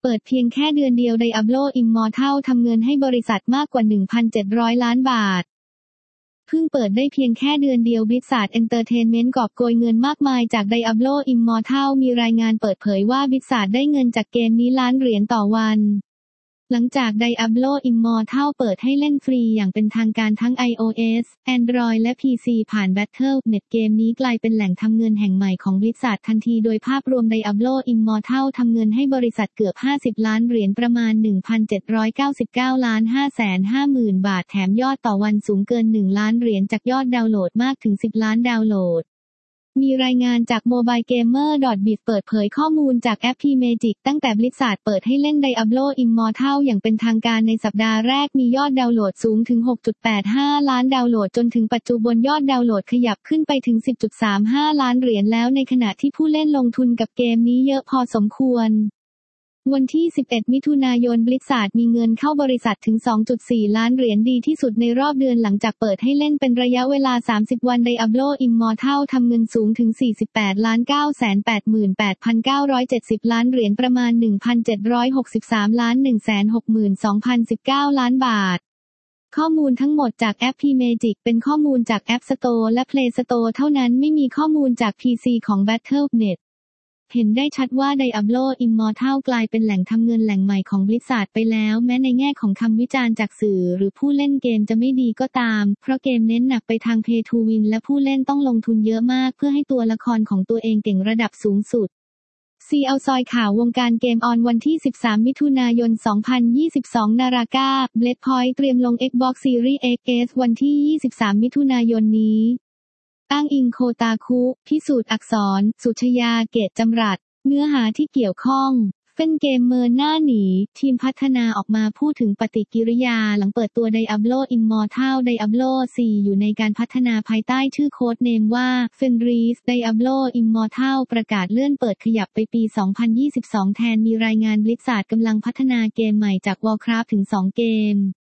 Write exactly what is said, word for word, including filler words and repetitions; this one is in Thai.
เปิดเพียงแค่เดือนเดียว Diablo Immortal ทำเงินให้บริษัทมากกว่า หนึ่งพันเจ็ดร้อย ล้านบาทเพิ่งเปิดได้เพียงแค่เดือนเดียว Blizzard Entertainment กอบโกยเงินมากมายจาก Diablo Immortal มีรายงานเปิดเผยว่า Blizzard ได้เงินจากเกมนี้ล้านเหรียญต่อวันหลังจาก Diablo Immortal เปิดให้เล่นฟรีอย่างเป็นทางการทั้ง iOS Android และ พี ซี ผ่าน Battle ดอท เน็ต เกมนี้กลายเป็นแหล่งทำเงินแห่งใหม่ของ Blizzard ทันทีโดยภาพรวม Diablo Immortal ทำเงินให้บริษัทเกือบ ห้าสิบ ล้านเหรียญประมาณ หนึ่งพันเจ็ดร้อยเก้าสิบเก้าล้านห้าแสนห้าหมื่น บาทแถมยอดต่อวันสูงเกิน หนึ่ง ล้านเหรียญจากยอดดาวน์โหลดมากถึง สิบ ล้านดาวน์โหลดมีรายงานจาก โมบายเกมเมอร์ ดอท บิซ เปิดเผยข้อมูลจากแอป P-Magic ตั้งแต่ Blizzard เปิดให้เล่น Diablo Immortal อย่างเป็นทางการในสัปดาห์แรกมียอดดาวน์โหลดสูงถึง หกจุดแปดห้า ล้านดาวน์โหลดจนถึงปัจจุบันยอดดาวน์โหลดขยับขึ้นไปถึง สิบจุดสามห้า ล้านเหรียญแล้วในขณะที่ผู้เล่นลงทุนกับเกมนี้เยอะพอสมควรวันที่ สิบเอ็ด มิถุนายน Blizzard มีเงินเข้าบริษัทถึง สองจุดสี่ ล้านเหรียญดีที่สุดในรอบเดือนหลังจากเปิดให้เล่นเป็นระยะเวลา สามสิบ วัน Diablo Immortal ทำเงินสูงถึง สี่สิบแปดล้านเก้าแสนแปดหมื่นแปดพันเก้าร้อยเจ็ดสิบ ล้านเหรียญประมาณ หนึ่งพันเจ็ดร้อยหกสิบสาม ล้าน หนึ่งแสนหกหมื่นสองพันสิบเก้า ล้านบาทข้อมูลทั้งหมดจากแอป P-Magic เป็นข้อมูลจาก App Store และ Play Store เท่านั้นไม่มีข้อมูลจาก พี ซี ของ Battle ดอท เน็ตเห็นได้ชัดว่า Diablo Immortal กลายเป็นแหล่งทำเงินแหล่งใหม่ของ Blizzard ไปแล้วแม้ในแง่ของคำวิจารณ์จากสื่อหรือผู้เล่นเกมจะไม่ดีก็ตามเพราะเกมเน้นหนักไปทาง Pay to Win และผู้เล่นต้องลงทุนเยอะมากเพื่อให้ตัวละครของตัวเองเก่งระดับสูงสุด ซี แอล ซอยข่าววงการเกมออนวันที่ สิบสาม มิถุนายน สองพันยี่สิบสอง นาฬิกา Bladepoint เตรียมลง Xbox Series เอ็กซ์ วันที่ ยี่สิบสาม มิถุนายนนี้อ้างอิงโคตาคุพิสูจน์อักษรสุชยาเกตจำรัดเนื้อหาที่เกี่ยวข้องเฟนเกมเมอร์หน้าหนีทีมพัฒนาออกมาพูดถึงปฏิกิริยาหลังเปิดตัว Diablo Immortal Diablo โฟร์ อยู่ในการพัฒนาภายใต้ชื่อโค้ดเนมว่า Fenris Diablo Immortal ประกาศเลื่อนเปิดขยับไปปี สองพันยี่สิบสอง แทนมีรายงาน Blizzard กำลังพัฒนาเกมใหม่จาก Warcraft ถึง สอง เกม